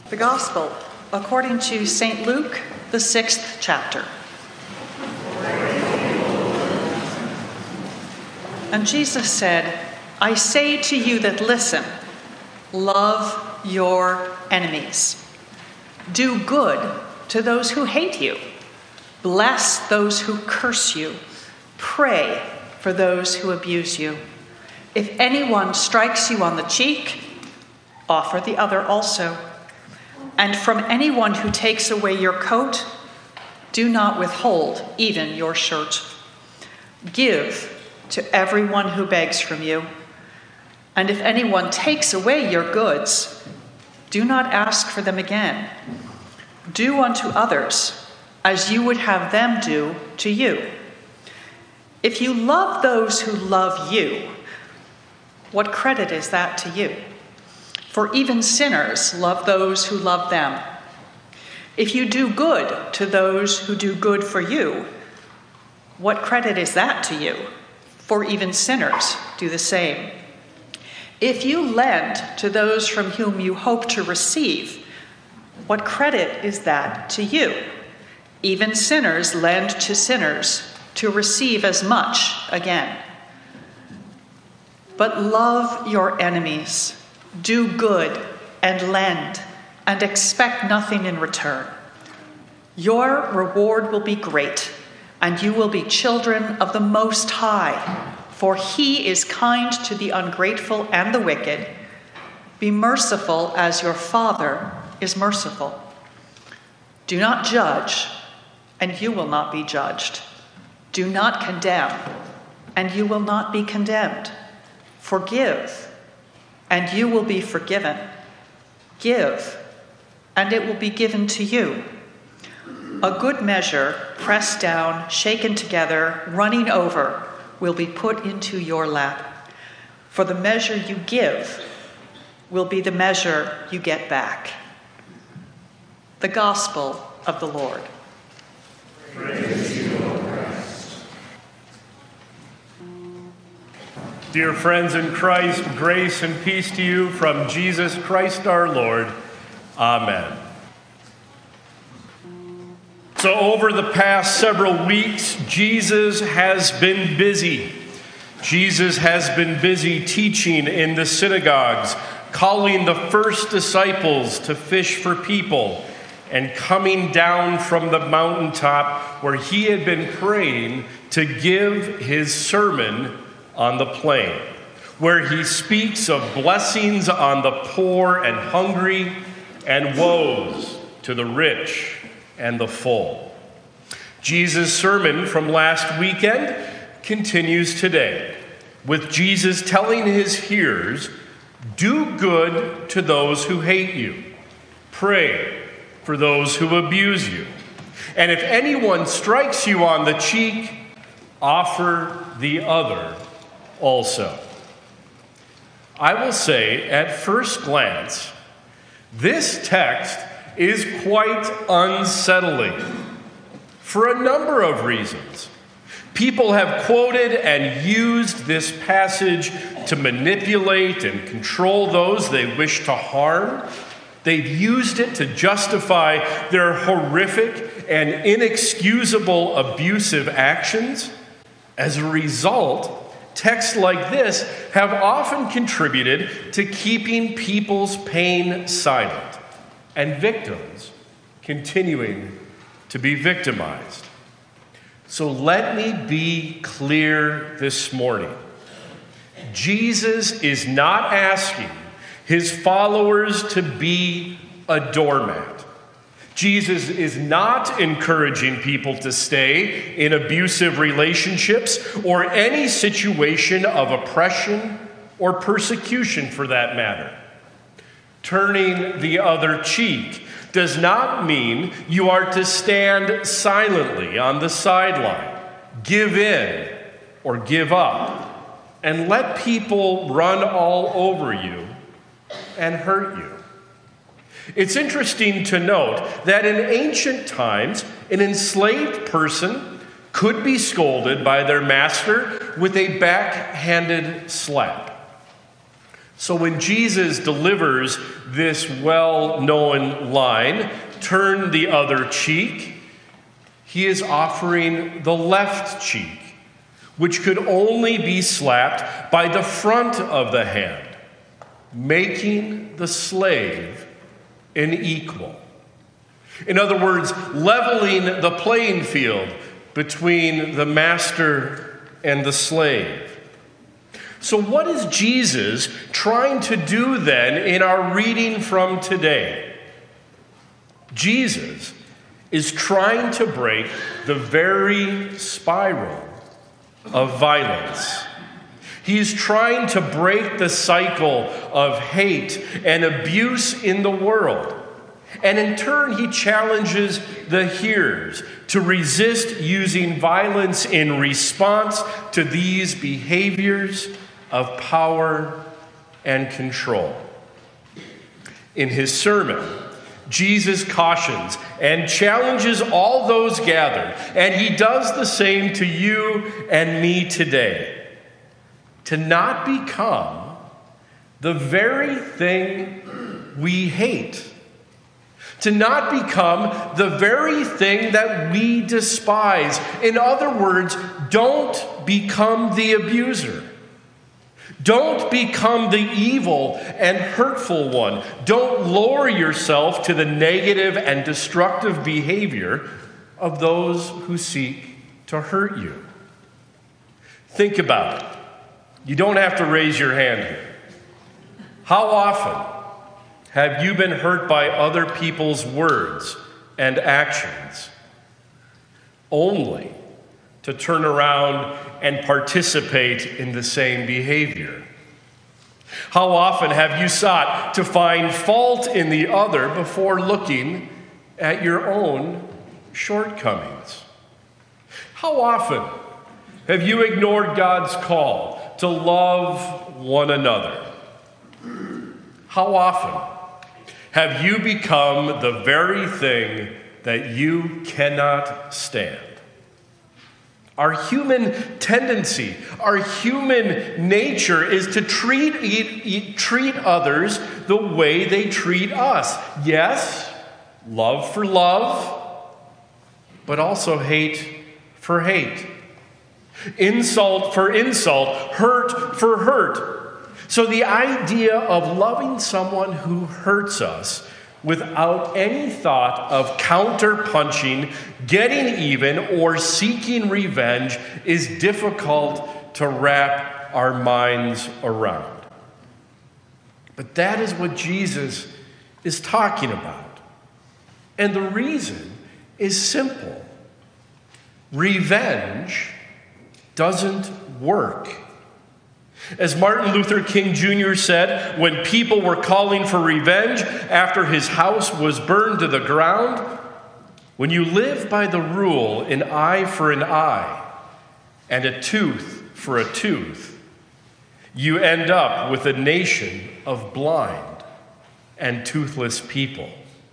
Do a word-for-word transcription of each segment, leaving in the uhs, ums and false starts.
The Gospel according to Saint Luke, the sixth chapter. And Jesus said, I say to you that listen, love your enemies. Do good to those who hate you. Bless those who curse you. Pray for those who abuse you. If anyone strikes you on the cheek, offer the other also. And from anyone who takes away your coat, do not withhold even your shirt. Give to everyone who begs from you. And if anyone takes away your goods, do not ask for them again. Do unto others as you would have them do to you. If you love those who love you, what credit is that to you? For even sinners love those who love them. If you do good to those who do good for you, what credit is that to you? For even sinners do the same. If you lend to those from whom you hope to receive, what credit is that to you? Even sinners lend to sinners to receive as much again. But love your enemies. Do good and lend, and expect nothing in return. Your reward will be great, and you will be children of the Most High, for he is kind to the ungrateful and the wicked. Be merciful as your Father is merciful. Do not judge, and you will not be judged. Do not condemn, and you will not be condemned. Forgive, and you will be forgiven. Give, and it will be given to you. A good measure, pressed down, shaken together, running over, will be put into your lap. For the measure you give will be the measure you get back. The Gospel of the Lord. Praise you, O Christ. Dear friends in Christ, grace and peace to you from Jesus Christ our Lord. Amen. So over the past several weeks, Jesus has been busy. Jesus has been busy teaching in the synagogues, calling the first disciples to fish for people, and coming down from the mountaintop where he had been praying to give his sermon on the plain, where he speaks of blessings on the poor and hungry and woes to the rich and the full. Jesus' sermon from last weekend continues today, with Jesus telling his hearers, do good to those who hate you. Pray for those who abuse you. And if anyone strikes you on the cheek, offer the other also. I will say, at first glance, this text is quite unsettling for a number of reasons. People have quoted and used this passage to manipulate and control those they wish to harm. They've used it to justify their horrific and inexcusable abusive actions. As a result, texts like this have often contributed to keeping people's pain silent and victims continuing to be victimized. So let me be clear this morning. Jesus is not asking his followers to be a doormat. Jesus is not encouraging people to stay in abusive relationships or any situation of oppression or persecution for that matter. Turning the other cheek does not mean you are to stand silently on the sideline, give in or give up, and let people run all over you and hurt you. It's interesting to note that in ancient times, an enslaved person could be scolded by their master with a backhanded slap. So when Jesus delivers this well-known line, "Turn the other cheek," he is offering the left cheek, which could only be slapped by the front of the hand, making the slave an equal. In other words, leveling the playing field between the master and the slave. So what is Jesus trying to do then in our reading from today? Jesus is trying to break the very spiral of violence. He's trying to break the cycle of hate and abuse in the world. And in turn, he challenges the hearers to resist using violence in response to these behaviors of power and control. In his sermon, Jesus cautions and challenges all those gathered, and he does the same to you and me today, to not become the very thing we hate, to not become the very thing that we despise. In other words, don't become the abuser. Don't become the evil and hurtful one. Don't lower yourself to the negative and destructive behavior of those who seek to hurt you. Think about it. You don't have to raise your hand here. How often have you been hurt by other people's words and actions, only to turn around and participate in the same behavior? How often have you sought to find fault in the other before looking at your own shortcomings? How often have you ignored God's call to love one another? How often have you become the very thing that you cannot stand? Our human tendency, our human nature is to treat, eat, eat, treat others the way they treat us. Yes, love for love, but also hate for hate. Insult for insult, hurt for hurt. So the idea of loving someone who hurts us without any thought of counter-punching, getting even, or seeking revenge is difficult to wrap our minds around. But that is what Jesus is talking about. And the reason is simple. Revenge doesn't work. As Martin Luther King Junior said, when people were calling for revenge after his house was burned to the ground, when you live by the rule, an eye for an eye and a tooth for a tooth, you end up with a nation of blind and toothless people.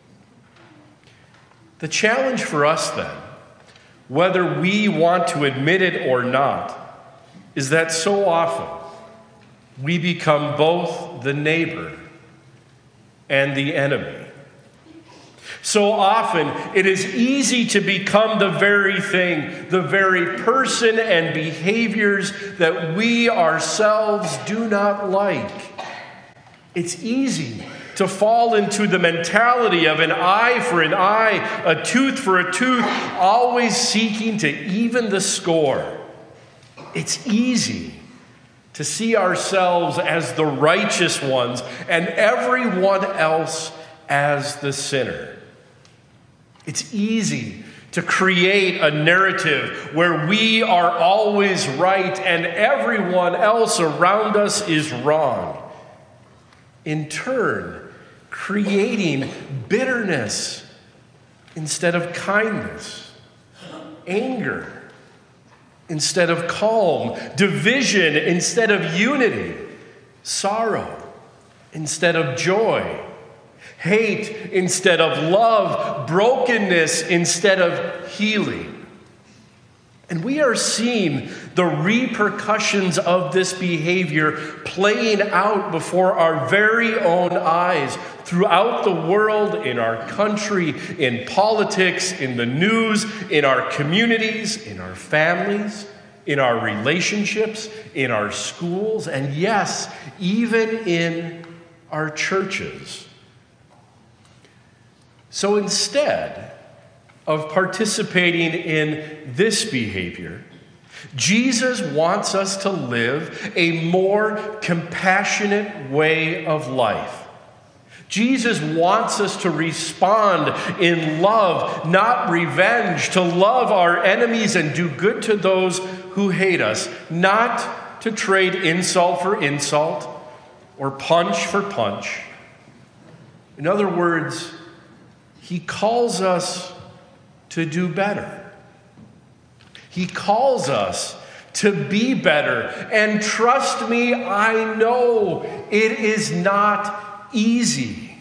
The challenge for us then, whether we want to admit it or not, is that so often we become both the neighbor and the enemy. So often it is easy to become the very thing, the very person and behaviors that we ourselves do not like. It's easy to fall into the mentality of an eye for an eye, a tooth for a tooth, always seeking to even the score. It's easy to see ourselves as the righteous ones and everyone else as the sinner. It's easy to create a narrative where we are always right and everyone else around us is wrong. In turn, creating bitterness instead of kindness, anger instead of calm, division instead of unity, sorrow instead of joy, hate instead of love, brokenness instead of healing. And we are seeing the repercussions of this behavior playing out before our very own eyes throughout the world, in our country, in politics, in the news, in our communities, in our families, in our relationships, in our schools, and yes, even in our churches. So instead of participating in this behavior, Jesus wants us to live a more compassionate way of life. Jesus wants us to respond in love, not revenge, to love our enemies and do good to those who hate us, not to trade insult for insult or punch for punch. In other words, he calls us to do better. He calls us to be better. And trust me, I know it is not easy.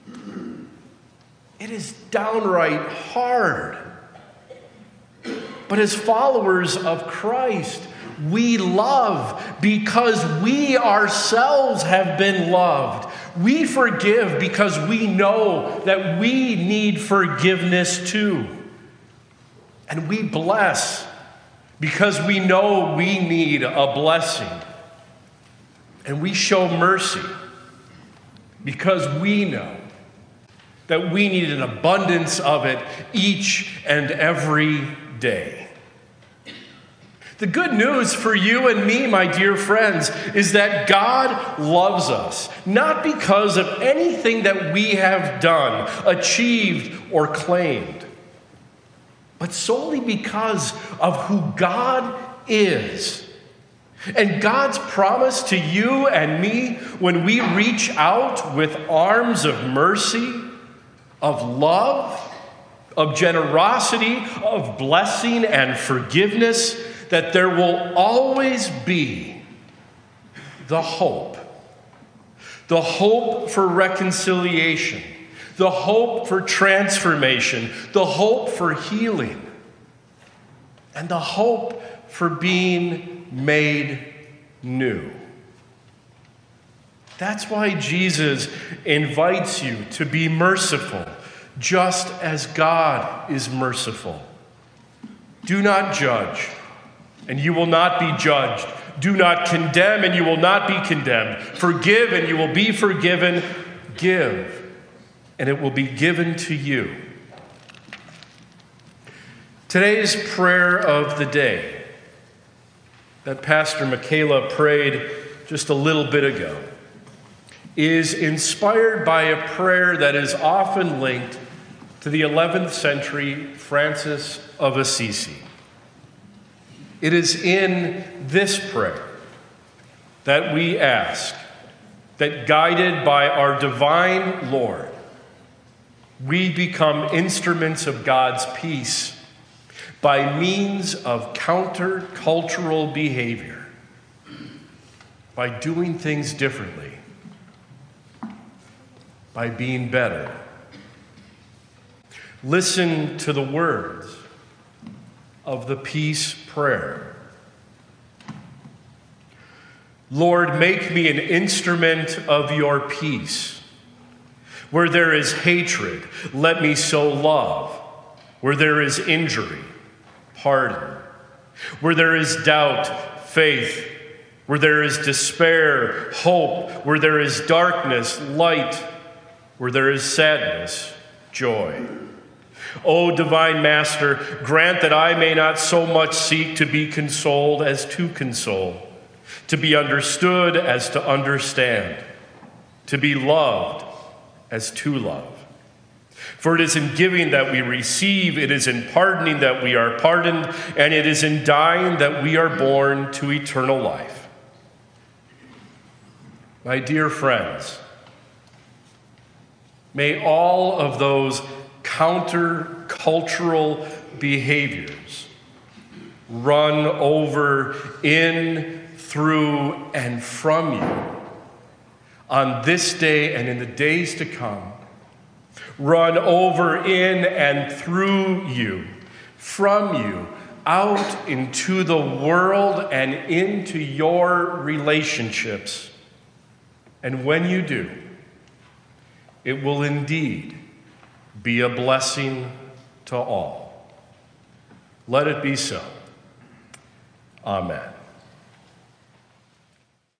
It is downright hard. But as followers of Christ, we love because we ourselves have been loved. We forgive because we know that we need forgiveness too. And we bless because we know we need a blessing. And we show mercy because we know that we need an abundance of it each and every day. The good news for you and me, my dear friends, is that God loves us, not because of anything that we have done, achieved, or claimed, but solely because of who God is. And God's promise to you and me when we reach out with arms of mercy, of love, of generosity, of blessing and forgiveness, that there will always be the hope. The hope for reconciliation, the hope for transformation, the hope for healing, and the hope for being made new. That's why Jesus invites you to be merciful, just as God is merciful. Do not judge, and you will not be judged. Do not condemn, and you will not be condemned. Forgive, and you will be forgiven. Give, and it will be given to you. Today's prayer of the day that Pastor Michaela prayed just a little bit ago is inspired by a prayer that is often linked to the eleventh century Francis of Assisi. It is in this prayer that we ask that, guided by our divine Lord, we become instruments of God's peace by means of countercultural behavior, by doing things differently, by being better. Listen to the words of the peace prayer. Lord, make me an instrument of your peace. Where there is hatred, let me sow love. Where there is injury, pardon. Where there is doubt, faith. Where there is despair, hope. Where there is darkness, light. Where there is sadness, joy. O divine Master, grant that I may not so much seek to be consoled as to console, to be understood as to understand, to be loved as to love. For it is in giving that we receive, it is in pardoning that we are pardoned, and it is in dying that we are born to eternal life. My dear friends, may all of those counter-cultural behaviors run over, in, through, and from you on this day and in the days to come. Run over, in, and through you, from you, out into the world and into your relationships. And when you do, it will indeed be a blessing to all. Let it be so. Amen.